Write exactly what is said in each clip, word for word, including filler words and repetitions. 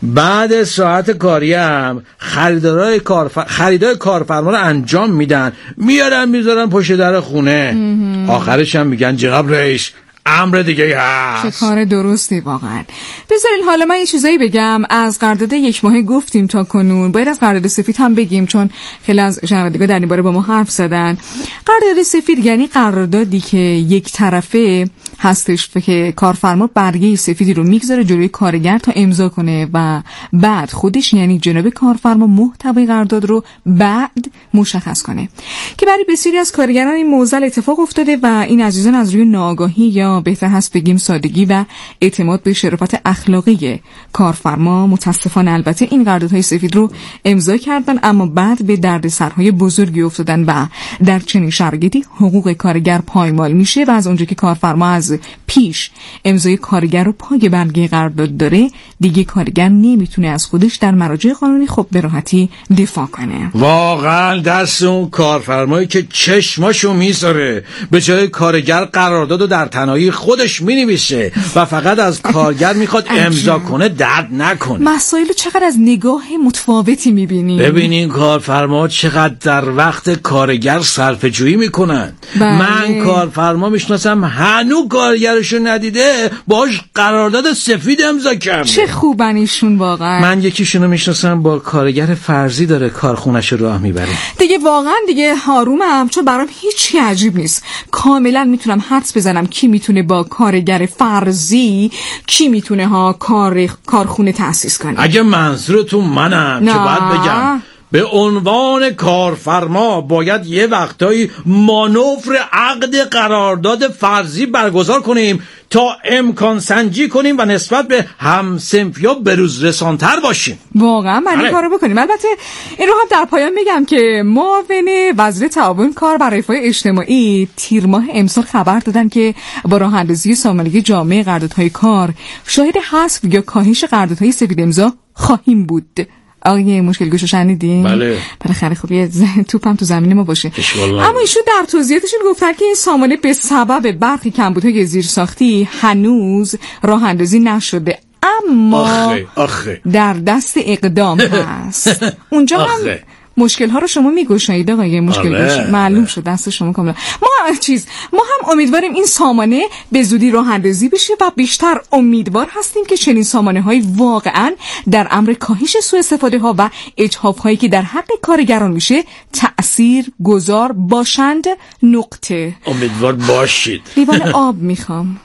بعد ساعت کاری هم خریدارای کارفر... خریدای کارفرما رو انجام میدن، میارن میذارن پشت در خونه. آخرش هم میگن جناب رئیس امر دیگه هست. چه کار درستی واقعا. بذارین حالا من یه چیزایی بگم. از قرارداد یک ماهه گفتیم تا کنون، باید از قرارداد سفید هم بگیم چون خیلی از شنوندگان در این باره با ما حرف زدن. قرارداد سفید یعنی قراردادی که یک طرفه هستش که کارفرما برگه سفیدی رو میگذاره جلوی کارگر تا امضا کنه و بعد خودش یعنی جناب کارفرما محتوای قرارداد رو بعد مشخص کنه، که برای بسیاری از کارگران این موزل اتفاق افتاده و این عزیزان از روی ناآگاهی یا بهتر هست بگیم سادگی و اعتماد به شرافت اخلاقی کارفرما متاسفانه البته این قراردادهای سفید رو امضا کردن، اما بعد به دردسرهای بزرگی افتادن و در چنین شرایطی حقوق کارگر پایمال میشه و از اونجا که کارفرما از پیش امضای کارگر رو پای برگه قرارداد داره، دیگه کارگر نمیتونه از خودش در مراجع قانونی خب به راحتی دفاع کنه. واقعا دست اون کارفرمایی که چشماشو میذاره به جای کارگر قراردادو در تنهایی خودش مینویسه و فقط از کارگر میخواد امضا کنه درد نکنه. مسائل چقدر از نگاه متفاوتی میبینی. ببینین کارفرما چقدر در وقت کارگر صرفه‌جویی میکنن. بله. من کارفرما میشناسم هنوز کارگرشو ندیده باش قرارداد سفید امضا کرده. چه خوبن ایشون واقعا. من یکیشونو میشناسم با کارگر فرضی داره کارخونه‌شو راه میبره. دیگه واقعا دیگه حرومم، چون برام هیچی عجیب نیست. کاملا میتونم حدس بزنم کی میتونه با کارگر فرضی، کی میتونه ها کار کارخونه تأسیس کنه. اگه منظورتون منم که باید بگم به عنوان کارفرما باید یه وقتایی مانور عقد قرارداد فرضی برگزار کنیم تا امکان سنجی کنیم و نسبت به همسنفیا بروز رسانتر باشیم. واقعا من این کارو بکنیم. البته این رو هم در پایان میگم که معاون وزیر تعاون کار و رفاه اجتماعی تیر ماه امسال خبر دادن که با راه اندازی سامانه جامع قراردادهای کار شاهد حذف یا کاهش قراردادهای سفید امضا خواهیم بود. آقای مشکل گوشو شنیدین؟ بله. بالاخره خب یه توپم تو زمین ما باشه. اما ایشون در توضیحاتشون گفتن که این سامانه به سبب برخی کمبودهای زیرساختی هنوز راه اندازی نشده، اما آخه آخه در دست اقدام هست. اونجا هم مشکل ها رو شما میگشایید آقای مشکل گوش. معلوم شد دست شما کاملا. ما هم چیز ما هم امیدواریم این سامانه به زودی راه اندازی بشه و بیشتر امیدوار هستیم که چنین سامانه های واقعا در امر کاهش سوء استفاده ها و اجحاف هایی که در حق کارگران میشه تأثیر گذار باشند. نقطه. امیدوار باشید. لیوان آب میخوام.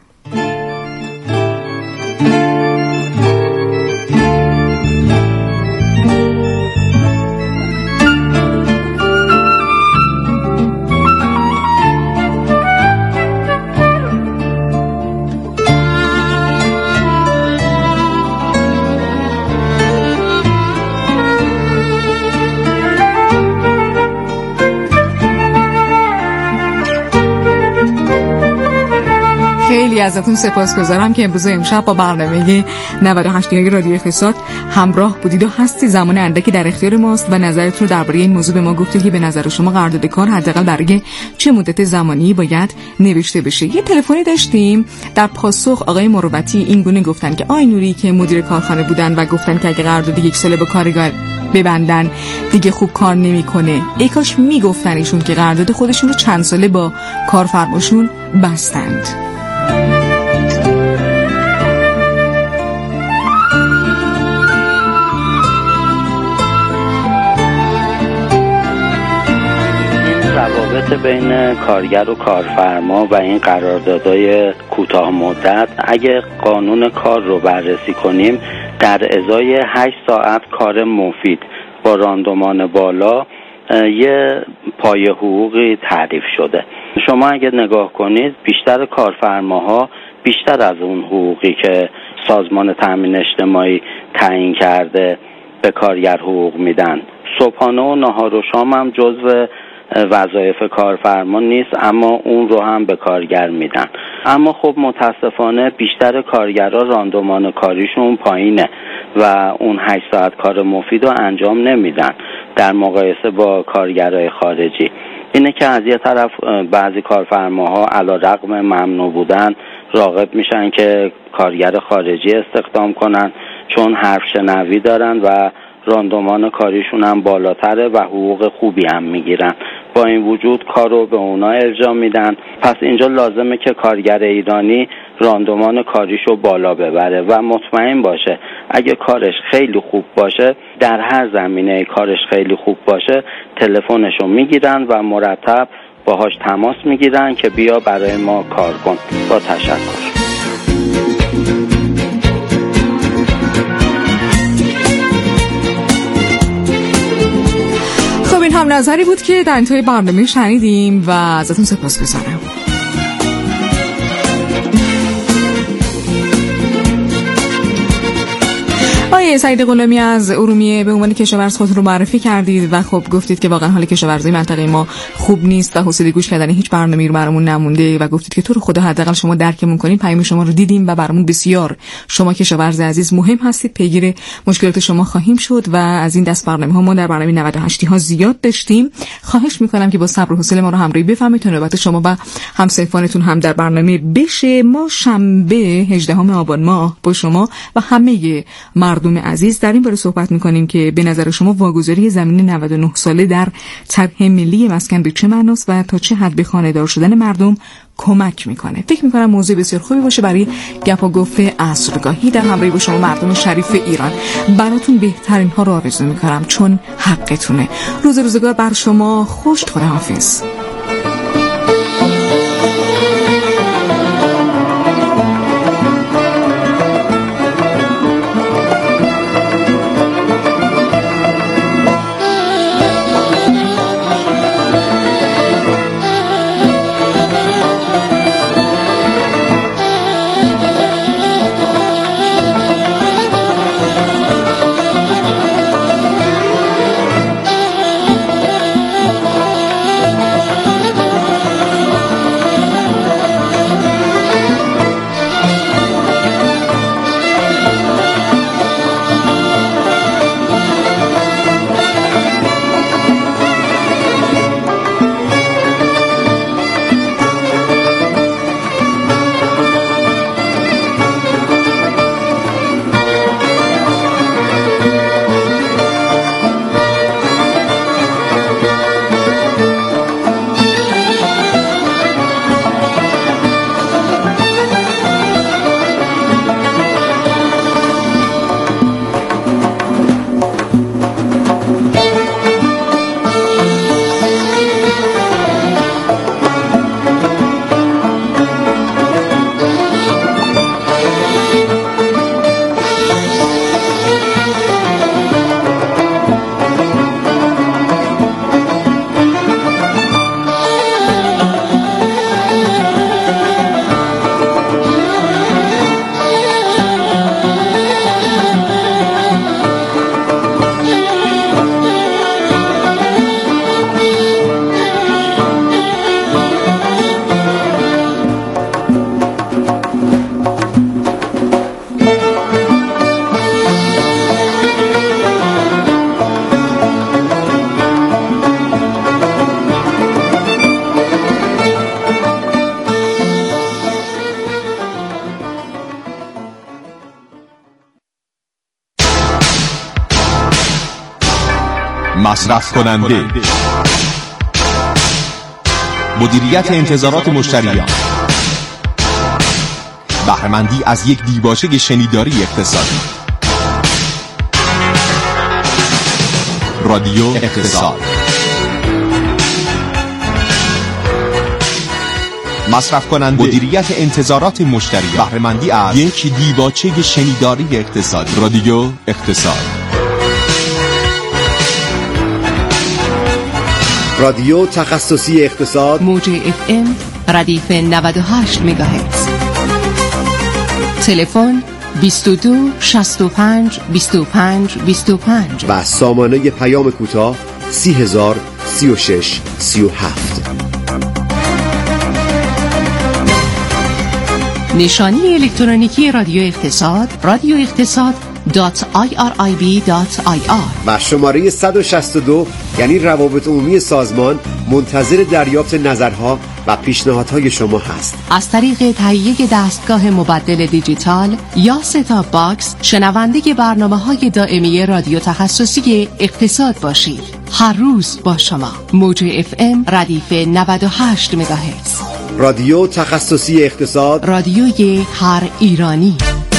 خیلی ازتون سپاسگزارم که امروز امشب با برنامه نود و هشت رادیو اقتصاد همراه بودید و هستی. زمان اندکی در اختیار ماست و نظرتون رو درباره این موضوع به ما گفتید که به نظر شما قرارداد کار حداقل برای چه مدت زمانی باید نوشته بشه. یه تلفنی داشتیم در پاسخ آقای مروتی این گونه گفتن که آی نوری که مدیر کارخانه بودن و گفتن که اگه قرارداد یک ساله با کارگر ببندن دیگه خوب کار نمیکنه. ای کاش میگفتن ایشون که قرارداد خودشون رو چند ساله با کارفرماشون بستند. روابط بین کارگر و کارفرما و این قراردادهای کوتاه مدت اگه قانون کار رو بررسی کنیم در ازای هشت ساعت کار مفید با راندمان بالا یه پایه حقوقی تعریف شده. شما اگه نگاه کنید بیشتر کارفرماها بیشتر از اون حقوقی که سازمان تامین اجتماعی تعیین کرده به کارگر حقوق میدن. صبحانه و نهار و شام هم جزو وظایف کارفرما نیست، اما اون رو هم به کارگر میدن. اما خب متاسفانه بیشتر کارگرها راندمان کاریشون پایینه و اون هشت ساعت کار مفید رو انجام نمیدن در مقایسه با کارگرای خارجی. اینه که از یه طرف بعضی کارفرماها علیرغم ممنوع بودن راغب میشن که کارگر خارجی استخدام کنن چون حرف شنوی دارن و راندمان کاریشون هم بالاتره و حقوق خوبی هم میگیرن. با این وجود کار رو به اونا ارجاع میدن. پس اینجا لازمه که کارگر ایرانی راندمان کاریشو بالا ببره و مطمئن باشه اگه کارش خیلی خوب باشه، در هر زمینه کارش خیلی خوب باشه، تلفنشو میگیرن و مرتب باهاش تماس میگیرن که بیا برای ما کار کن. با تشکر. خب این هم نظری بود که در انتهای برنامه شنیدیم و ازتون سپاسگزارم. آقای سعید غلامی از ارومیه به عنوان کشاورز خودتون رو معرفی کردید و خب گفتید که واقعا حال کشاورزی منطقه ما خوب نیست و حوصله گوش کردن هیچ برنامه‌ای رو برامون نمونده و گفتید که تو رو خدا حداقل شما درکمون کنین. پیام شما رو دیدیم و برامون بسیار شما کشاورز عزیز مهم هستید. پیگیر مشکلات شما خواهیم شد و از این دست برنامه‌ها ما در برنامه نود و هشت ها زیاد داشتیم. خواهش می‌کنم که با صبر و حوصله ما رو همراهی بفرمایید تا نوبت شما و همسایفانتون هم در برنامه بشه. ما شنبه هجدهم آبان ماه با شما و همه مردم عزیز در این باره صحبت می‌کنیم که به نظر شما واگذاری زمین نود و نه ساله در طرح ملی مسکن به چه معناست و تا چه حد به خانه‌دار شدن مردم کمک میکنه. فکر میکنم موضوع بسیار خوبی باشه برای گپ و گفت عصرگاهی در همراهی با شما مردم شریف ایران. براتون بهترین ها رو آرزو میکنم چون حقتونه. روز روزگار بر شما خوش. خداحافظ. مصرف کننده، مدیریت انتظارات مشتریان، بهره‌مندی از یک دیباچه شنیداری اقتصادی. رادیو اقتصاد. مصرف کننده، مدیریت انتظارات مشتریان، بهره‌مندی از یک دیباچه شنیداری اقتصادی. رادیو اقتصاد. رادیو تخصصی اقتصاد، موج اف ام ردیف نود و هشت مگاهرتز. تلفن بیست و دو شصت و پنج بیست و پنج بیست و پنج و سامانه پیام کوتاه سی هزار سی و شش سی و هفت. نشانی الکترونیکی رادیو اقتصاد رادیو اقتصاد دات آی آر آی بی دات آی آر و شماره صد و شصت و دو یعنی روابط عمومی سازمان منتظر دریافت نظرها و پیشنهادهای شما هست. از طریق تهیه دستگاه مبدل دیجیتال یا ستاپ باکس شنونده برنامه‌های دائمی رادیو تخصصی اقتصاد باشید. هر روز با شما. موج اف ام ردیف نود و هشت مگاهرتز. رادیو تخصصی اقتصاد، رادیوی هر ایرانی.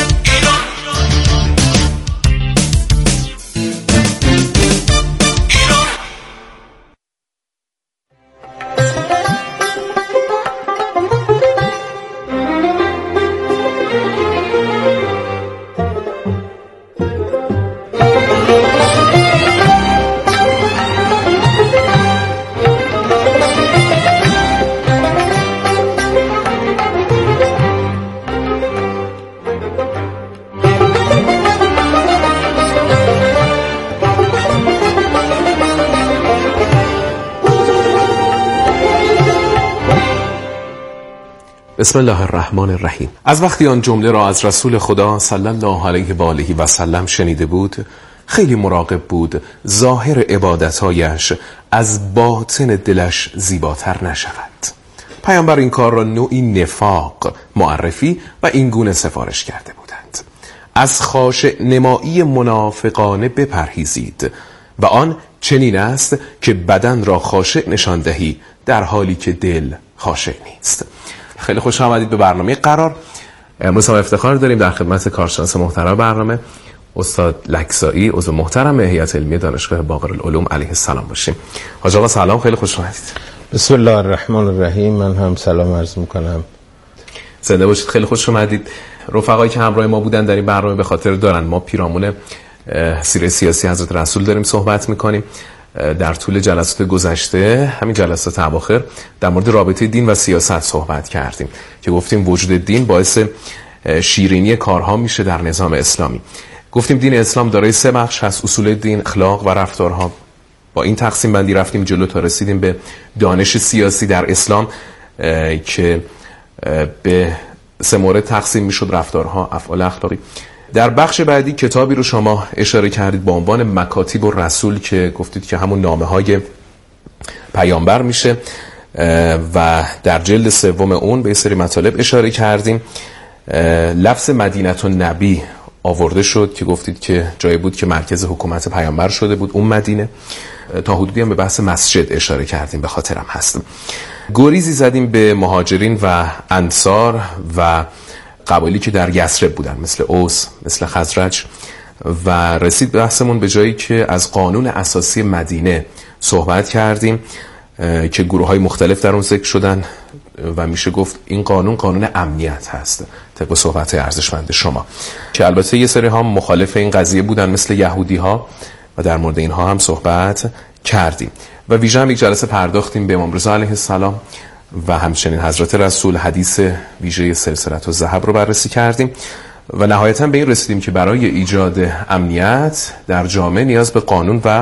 بسم الله الرحمن الرحیم. از وقتی آن جمله را از رسول خدا صلی الله علیه و آله و سلم شنیده بود، خیلی مراقب بود ظاهر عبادتهایش از باطن دلش زیباتر نشود. پیامبر این کار را نوعی نفاق معرفی و این گونه سفارش کرده بودند: از خاشع نمایی منافقانه بپرهیزید و آن چنین است که بدن را خاشع نشان دهی در حالی که دل خاشع نیست. خیلی خوش آمدید به برنامه قرار. امروز هم افتخار داریم در خدمت کارشناس محترم برنامه استاد لکزایی، عضو محترم هیئت علمی دانشگاه باقرالعلوم علیه السلام باشیم. حاج آقا سلام، خیلی خوش آمدید. بسم الله الرحمن الرحیم. من هم سلام عرض میکنم. زنده باشید، خیلی خوش آمدید. رفقایی که همراه ما بودن در این برنامه به خاطر دارن ما پیرامون سیره سیاسی حضرت رسول داریم صحبت میکنیم. در طول جلسات گذشته، همین جلسات اواخر، در مورد رابطه دین و سیاست صحبت کردیم که گفتیم وجود دین باعث شیرینی کارها میشه در نظام اسلامی. گفتیم دین اسلام دارای سه بخش هست: اصول دین، اخلاق و رفتارها. با این تقسیم بندی رفتیم جلو تا رسیدیم به دانش سیاسی در اسلام که به سه مورد تقسیم میشد: رفتارها، افعال اخلاقی. در بخش بعدی کتابی رو شما اشاره کردید با عنوان مکاتیب الرسول که گفتید که همون نامه های پیامبر میشه و در جلد سوم اون به سری مطالب اشاره کردیم. لفظ مدینه النبی آورده شد که گفتید که جایی بود که مرکز حکومت پیامبر شده بود اون مدینه. تا حدودی هم به بحث مسجد اشاره کردیم، به خاطرم هست. گریزی زدیم به مهاجرین و انصار و قبایلی که در یثرب بودن، مثل اوس، مثل خزرج، و رسید بحثمون به جایی که از قانون اساسی مدینه صحبت کردیم که گروه های مختلف در اون ذکر شدن و میشه گفت این قانون قانون امنیت هست طبق صحبت ارزشمند شما، که البته یه سری ها مخالف این قضیه بودن مثل یهودی ها و در مورد اینها هم صحبت کردیم و ویژه هم یک جلسه پرداختیم به امام رضا علیه السلام و همچنین حضرت رسول. حدیث ویژه سلسله الذهب رو بررسی کردیم و نهایتاً به این رسیدیم که برای ایجاد امنیت در جامعه نیاز به قانون و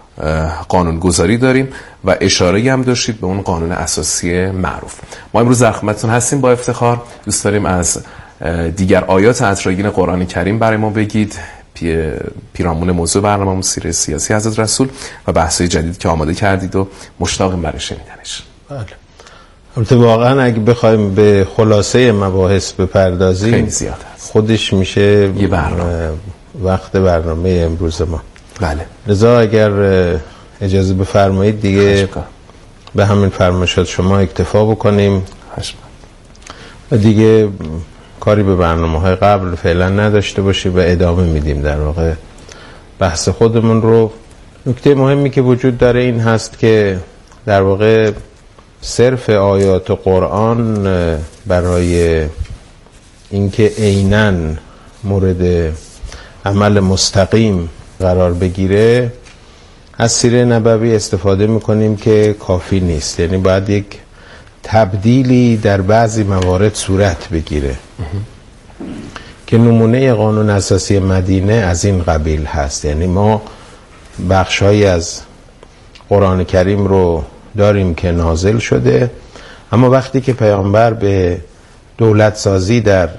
قانونگذاری داریم و اشاره هم داشتید به اون قانون اساسی معروف. ما امروز در خدمتتون هستیم با افتخار. دوست داریم از دیگر آیات اطراگین قرآن کریم برای ما بگید پی پیرامون موضوع برنامه‌مون سیره سیاسی حضرت رسول و بحث‌های جدید که آماده کردید و مشتاقیم برای شنیدنش. بله. البته واقعا اگه بخوایم به خلاصه مباحث بپردازیم خیلی زیاد هست. خودش میشه یه برنامه. وقت برنامه امروز ما. بله. لذا اگر اجازه بفرمایید دیگه به همین فرمایشات شما اکتفا بکنیم حشم. و دیگه کاری به برنامه‌های قبل فعلا نداشته باشیم و ادامه میدیم در واقع بحث خودمون رو. نکته مهمی که وجود داره این هست که در واقع صرف آیات قرآن برای اینکه عیناً مورد عمل مستقیم قرار بگیره از سیره نبوی استفاده میکنیم که کافی نیست، یعنی باید یک تبدیلی در بعضی موارد صورت بگیره که نمونه قانون اساسی مدینه از این قبیل هست. یعنی ما بخشهایی از قرآن کریم رو داریم که نازل شده، اما وقتی که پیامبر به دولت سازی در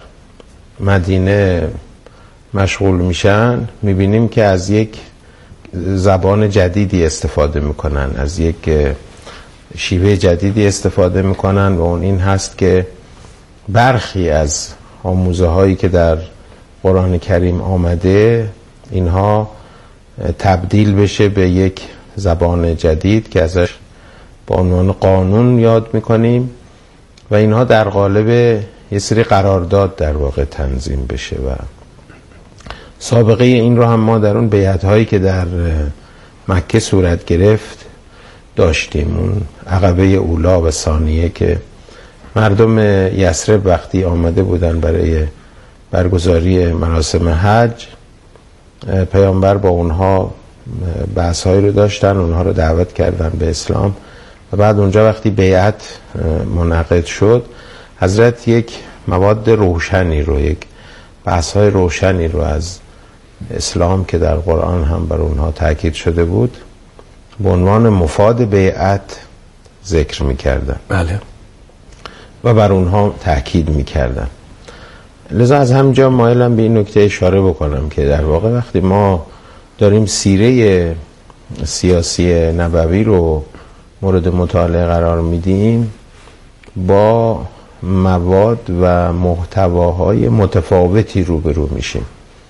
مدینه مشغول میشن میبینیم که از یک زبان جدیدی استفاده میکنن، از یک شیوه جدیدی استفاده میکنن و اون این هست که برخی از آموزه هایی که در قرآن کریم آمده اینها تبدیل بشه به یک زبان جدید که ازش با عنوان قانون یاد میکنیم و اینها در قالب یه سری قرارداد در واقع تنظیم بشه. و سابقه این رو هم ما در اون بیعت هایی که در مکه صورت گرفت داشتیم، اون عقبه اولا و ثانیه که مردم یثرب وقتی آمده بودن برای برگزاری مراسم حج، پیامبر با اونها بحث هایی رو داشتن، اونها رو دعوت کردن به اسلام و بعد اونجا وقتی بیعت منعقد شد حضرت یک مواد روشنی رو، یک بحث های روشنی رو از اسلام که در قرآن هم بر اونها تاکید شده بود به عنوان مفاد بیعت ذکر میکردن بله و بر اونها تاکید میکردن. لذا از همینجا مایلم به این نکته اشاره بکنم که در واقع وقتی ما داریم سیره سیاسی نبوی رو مورد مطالعه قرار میدیم با مواد و محتواهای متفاوتی روبرو میشیم.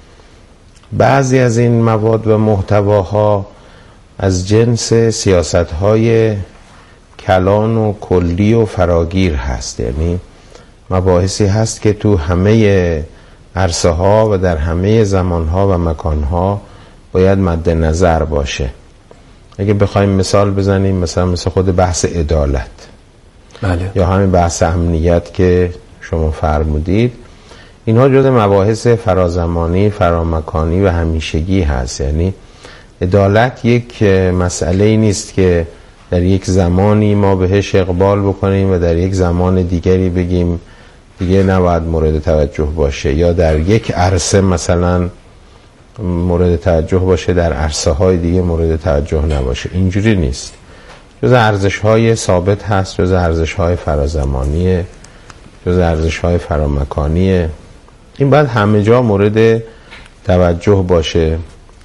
بعضی از این مواد و محتواها از جنس سیاست‌های کلان و کلی و فراگیر هست، یعنی مباحثی هست که تو همه عرصه ها و در همه زمان ها و مکان ها باید مد نظر باشه. اگه بخوایم مثال بزنیم مثلا مثل خود بحث عدالت بله. یا همین بحث امنیت که شما فرمودید، اینها جز مباحث فرازمانی، فرامکانی و همیشگی هست. یعنی عدالت یک مسئله نیست که در یک زمانی ما بهش اقبال بکنیم و در یک زمان دیگری بگیم دیگه نباید مورد توجه باشه، یا در یک عرصه مثلا مورد توجه باشه در عرصه های دیگه مورد توجه نباشه. اینجوری نیست. جز ارزش های ثابت هست، جز ارزش های فرازمانیه، جز ارزش های فرامکانیه. این باید همه جا مورد توجه باشه.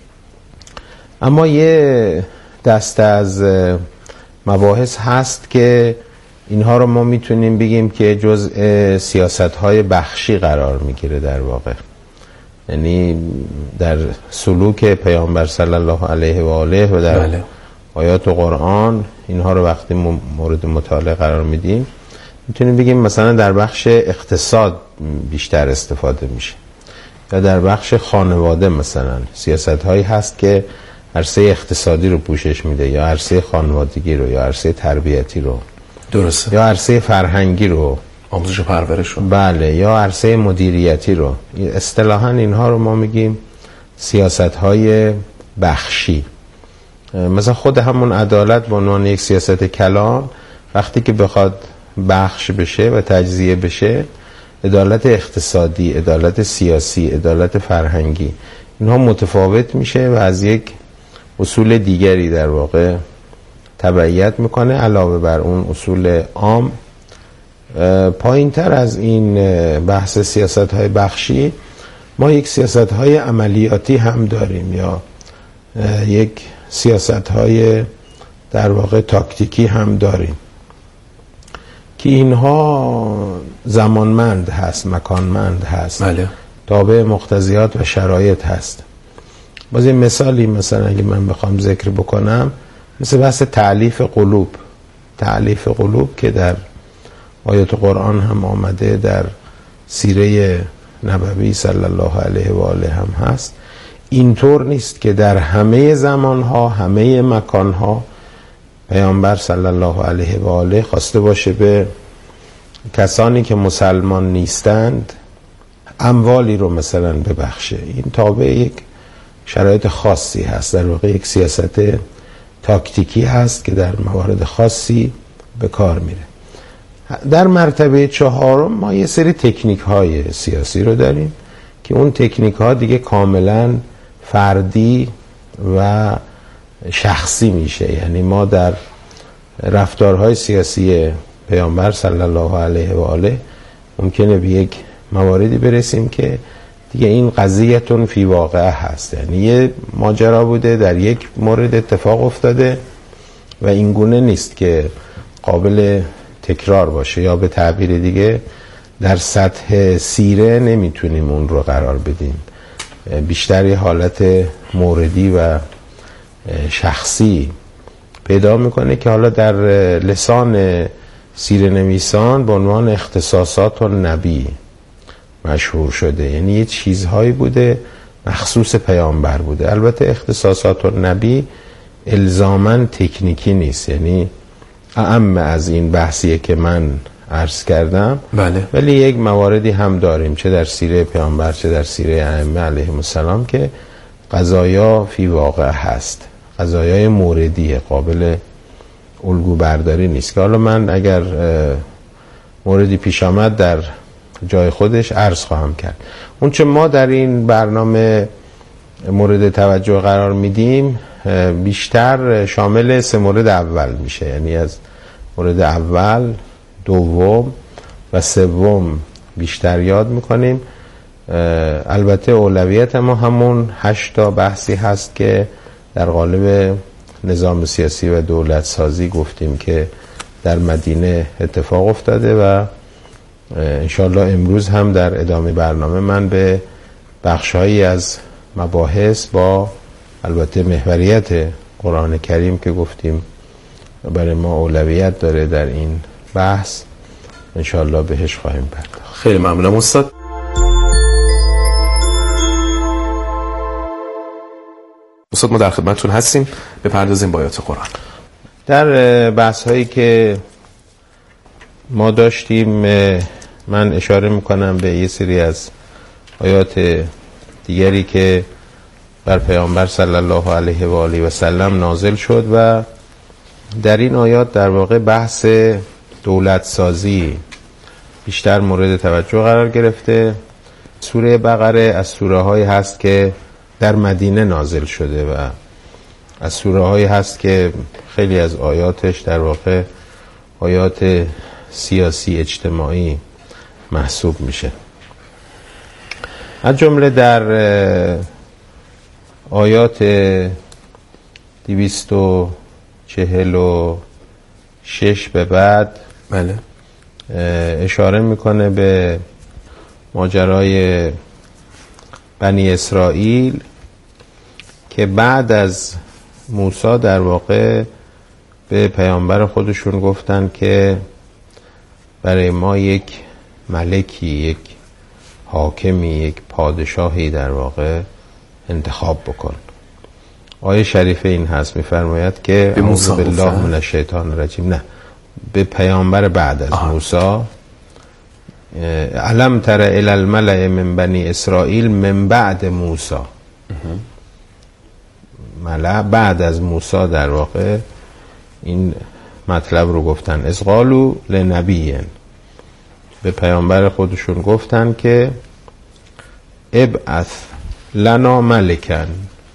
اما یه دسته از مباحث هست که اینها رو ما میتونیم بگیم که جزء سیاست‌های بخشی قرار میگیره در واقع. یعنی در سلوک پیامبر صلی الله علیه و آله و در بله. آیات قرآن اینها رو وقتی مورد مطالعه قرار میدیم میتونیم بگیم مثلا در بخش اقتصاد بیشتر استفاده میشه، یا در بخش خانواده مثلا سیاست‌هایی هست که عرصه اقتصادی رو پوشش میده، یا عرصه خانوادگی رو، یا عرصه تربیتی رو، درسته، یا عرصه فرهنگی رو، آموزش و پرورش رو، بله، یا عرصه مدیریتی رو. اصطلاحاً اینها رو ما میگیم سیاست‌های بخشی. مثلا خود همون عدالت به عنوان یک سیاست کلان وقتی که بخواد بخش بشه و تجزیه بشه، عدالت اقتصادی، عدالت سیاسی، عدالت فرهنگی، اینها متفاوت میشه و از یک اصول دیگری در واقع تبعیت میکنه. علاوه بر اون اصول عام، پایین تر از این بحث سیاست های بخشی ما یک سیاست های عملیاتی هم داریم، یا یک سیاست های در واقع تاکتیکی هم داریم که اینها زمانمند هست، مکانمند هست، بله. تابع مقتضیات و شرایط هست. باز این مثالی مثلا اگه من بخوام ذکر بکنم مثل بحث تعلیف قلوب، تعلیف قلوب که در آیات قرآن هم آمده، در سیره نبوی صلی الله علیه و آله هم هست. اینطور نیست که در همه زمانها، همه مکانها پیامبر صلی الله علیه و آله خواسته باشه به کسانی که مسلمان نیستند اموالی رو مثلا ببخشه. این تابع یک شرایط خاصی هست، در واقع یک سیاست تاکتیکی هست که در موارد خاصی به کار میره. در مرتبه چهارم ما یه سری تکنیک های سیاسی رو داریم که اون تکنیک ها دیگه کاملا فردی و شخصی میشه. یعنی ما در رفتارهای سیاسی پیامبر صلی الله علیه و آله ممکنه به یک مواردی برسیم که دیگه این قضیه‌تون فی واقع هست، یعنی یه ماجرا بوده، در یک مورد اتفاق افتاده و این گونه نیست که قابل تکرار باشه، یا به تعبیر دیگه در سطح سیره نمیتونیم اون رو قرار بدیم، بیشتر یه حالت موردی و شخصی پیدا میکنه که حالا در لسان سیره نویسان به عنوان اختصاصات و نبی مشهور شده، یعنی یه چیزهایی بوده مخصوص پیامبر بوده. البته اختصاصات و نبی الزاماً تکنیکی نیست، یعنی اعم از این بحثیه که من عرض کردم، بله. ولی یک مواردی هم داریم چه در سیره پیامبر چه در سیره ائمه علیهم السلام که قضایا فی واقع هست، قضایای موردیه، قابل الگو برداری نیست، که حالا من اگر موردی پیش آمد در جای خودش عرض خواهم کرد. اون چه ما در این برنامه مورد توجه قرار میدیم بیشتر شامل سه مورد اول میشه، یعنی از مورد اول، دوم و سوم بیشتر یاد میکنیم. البته اولویت ما همون هشتا بحثی هست که در قالب نظام سیاسی و دولت سازی گفتیم که در مدینه اتفاق افتاده و انشالله امروز هم در ادامه برنامه من به بخشهایی از مباحث با البته محوریت قرآن کریم که گفتیم برای ما اولویت داره در این بحث انشالله بهش خواهیم پرداخت. خیلی ممنونم استاد. استاد ما در خدمتتون هستیم، بپردازیم با آیات قرآن. در بحث هایی که ما داشتیم من اشاره میکنم به یه سری از آیات دیگری که بر پیامبر صلی الله علیه و آله و سلم نازل شد و در این آیات در واقع بحث دولت سازی بیشتر مورد توجه قرار گرفته. سوره بقره از سوره هایی هست که در مدینه نازل شده و از سوره هایی هست که خیلی از آیاتش در واقع آیات سیاسی اجتماعی محسوب میشه. از جمله در آیات دویست و چهل و شش به بعد بله اشاره میکنه به ماجرای بنی اسرائیل که بعد از موسی در واقع به پیامبر خودشون گفتن که برای ما یک ملکی، یک حاکمی، یک پادشاهی در واقع انتخاب بکن. آیه شریفه این هست، میفرماید که اعوذ بالله من الشیطان الرجیم، نه به پیامبر بعد از موسی، علم تر الی الملأ من بنی اسرائیل من بعد موسی، ملأ بعد از موسی در واقع این مطلب رو گفتن. از قالوا لنبی، به پیامبر خودشون گفتن که ابعث لنا ملکن،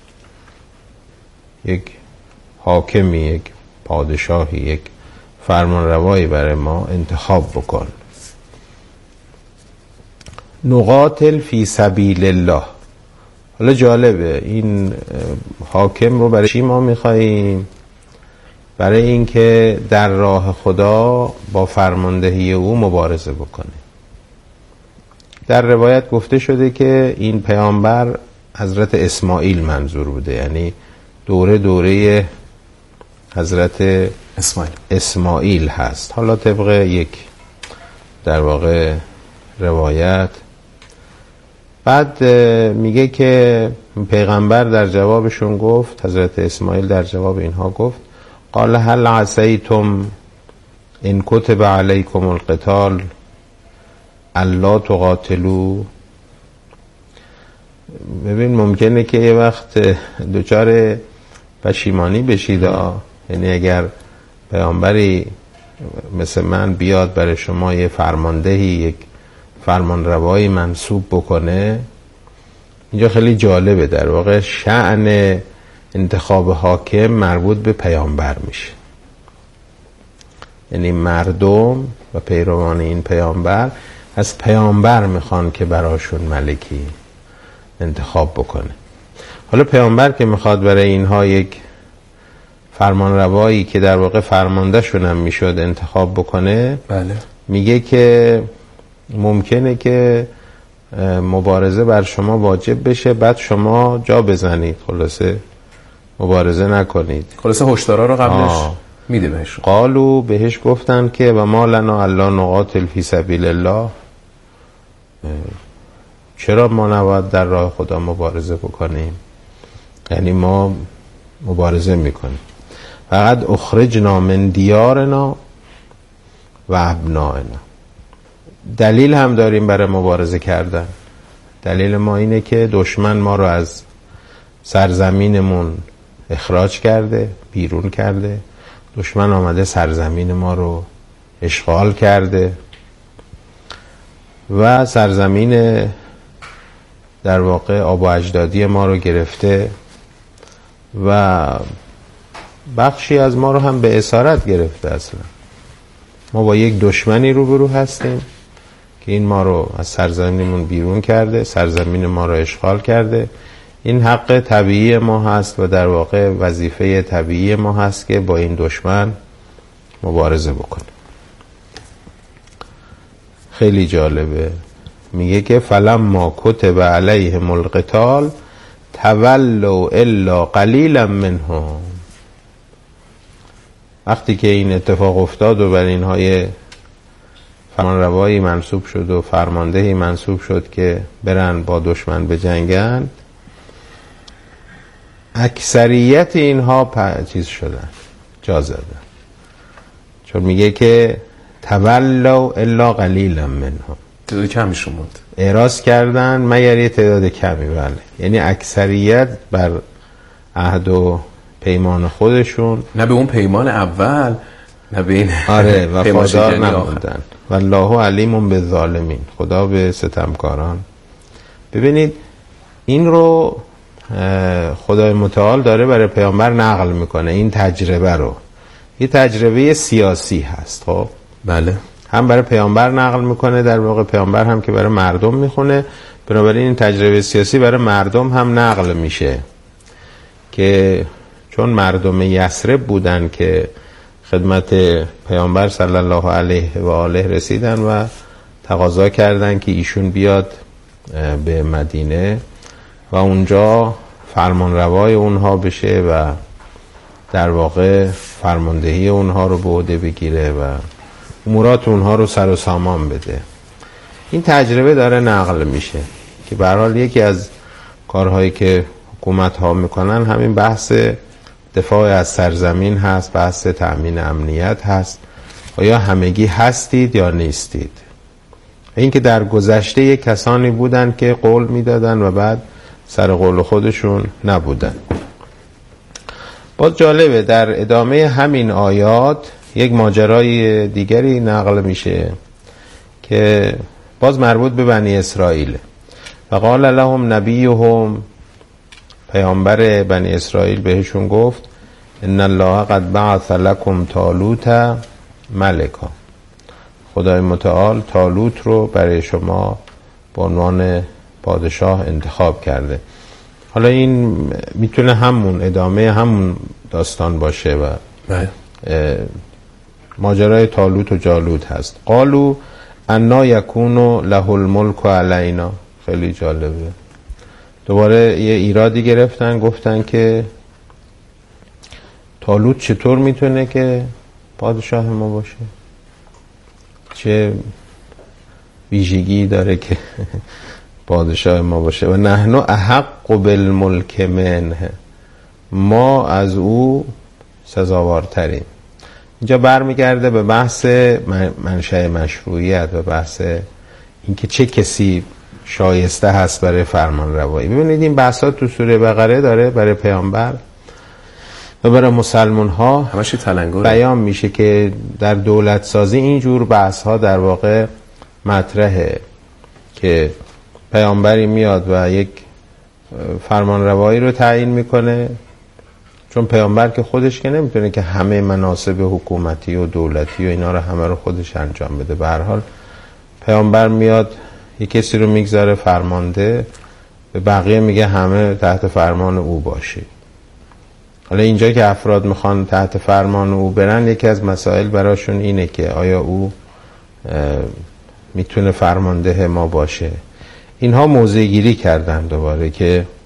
یک حاکمی، یک پادشاهی، یک فرمانروایی برای ما انتخاب بکن. نقاتل فی سبیل الله. حالا جالبه این حاکم رو برای چی ما میخواییم؟ برای اینکه در راه خدا با فرماندهی او مبارزه بکنه. در روایت گفته شده که این پیامبر حضرت اسماعیل منظور بوده، یعنی دوره دوره حضرت اسماعیل اسماعیل هست. حالا طبق یک در واقع روایت بعد میگه که پیغمبر در جوابشون گفت، حضرت اسماعیل در جواب اینها گفت قال هل عسیتم ان کتب علیکم القتال الا تقاتلوا. ببین ممکنه که یه وقت دوچار پشیمانی بشید، یعنی اگر پیامبری مثل من بیاد برای شما یه فرماندهی، یک فرمان روایی منصوب بکنه. اینجا خیلی جالبه، در واقع شأن انتخاب حاکم مربوط به پیامبر میشه، یعنی مردم و پیروان این پیامبر از پیامبر میخوان که براشون ملکی انتخاب بکنه. حالا پیامبر که میخواد برای اینها یک فرمانروایی که در واقع فرمانده شونم میشد انتخاب بکنه، بله. میگه که ممکنه که مبارزه بر شما واجب بشه، بعد شما جا بزنید، خلاصه مبارزه نکنید. خلاصه هشدارا رو قبلش میده بهش. قالو بهش گفتن که و ما لنا الا نقاتل فی سبیل الله، چرا ما نباید در راه خدا مبارزه بکنیم؟ یعنی ما مبارزه میکنیم. فقط اخرجنا من دیارنا و ابنائنا. دلیل هم داریم برای مبارزه کردن. دلیل ما اینه که دشمن ما رو از سرزمینمون اخراج کرده، بیرون کرده. دشمن آمده سرزمین ما رو اشغال کرده و سرزمین در واقع آب و اجدادی ما رو گرفته و بخشی از ما رو هم به اسارت گرفته. اصلا ما با یک دشمنی روبرو هستیم که این ما رو از سرزمینمون بیرون کرده، سرزمین ما رو اشغال کرده. این حق طبیعی ما هست و در واقع وظیفه طبیعی ما هست که با این دشمن مبارزه بکنیم. خیلی جالبه، میگه که فلما کتب علیهم القتال تولوا الا قلیلا منهم. وقتی که این اتفاق افتاد و بر اینهای فرمانروایی منصوب شد و فرماندهی منصوب شد که برن با دشمن بجنگن، اکثریت اینها پ... چیز شدن، جا زدن. چون میگه که تولوا الا قلیلا منهم، تعداد کمی شمرد، اعراض کردن مگر یه تعداد کمی. بله، یعنی اکثریت بر عهد و پیمان خودشون، نه به اون پیمان اول، نه به این آره وفادار نبودن. والله علیم بالظالمین، خدا به ستمکاران. ببینید این رو خدای متعال داره برای پیامبر نقل میکنه، این تجربه رو. یه تجربه سیاسی هست، خب بله، هم برای پیامبر نقل میکنه، در واقع پیامبر هم که برای مردم میخونه، بنابراین این تجربه سیاسی برای مردم هم نقل میشه که چون مردم یثرب بودن که خدمت پیامبر صلی الله علیه و آله رسیدن و تقاضا کردن که ایشون بیاد به مدینه و اونجا فرمانروای اونها بشه و در واقع فرماندهی اونها رو به عهده بگیره و امورات اونها رو سر و سامان بده. این تجربه داره نقل میشه که به هر حال یکی از کارهایی که حکومت ها میکنن همین بحث دفاع از سرزمین هست، بحث تأمین امنیت هست. آیا همگی هستید یا نیستید؟ این که در گذشته یک کسانی بودن که قول میدادن و بعد سر قول خودشون نبودن. باز جالبه در ادامه همین آیات یک ماجرای دیگری نقل میشه که باز مربوط به بنی اسرائیل. فقال لهم نبیهم، پیامبر بنی اسرائیل بهشون گفت ان الله قد بعث لكم طالوت ملکا، خدای متعال طالوت رو برای شما به عنوان پادشاه انتخاب کرده. حالا این میتونه همون ادامه همون داستان باشه و ماجرای طالوت و جالوت هست. قالو انا یکونو له الملک علینا. خیلی جالبه، دوباره یه ایرادی گرفتن، گفتن که طالوت چطور میتونه که پادشاه ما باشه، چه ویژگی داره که پادشاه ما باشه. و نحن احق بالملک منه، ما از او سزاوارتریم. اینجا برمیگرده به بحث منشأ مشروعیت و بحث اینکه چه کسی شایسته هست برای فرمان روایی. ببینید این بحثات تو سوره بقره داره برای پیامبر و برای مسلمان ها همش تلنگر بیان میشه که در دولت سازی اینجور بحث ها در واقع مطرحه که پیامبری میاد و یک فرمان روایی رو تعیین میکنه، چون پیامبر که خودش که نمیتونه که همه مناصب حکومتی و دولتی و اینا رو همه رو خودش انجام بده. به هر حال پیامبر میاد یک کسی رو میگذاره فرمانده، به بقیه میگه همه تحت فرمان او باشی. حالا اینجا که افراد میخوان تحت فرمان او برن، یکی از مسائل براشون اینه که آیا او میتونه فرمانده ما باشه. اینها موضع گیری کردن دوباره که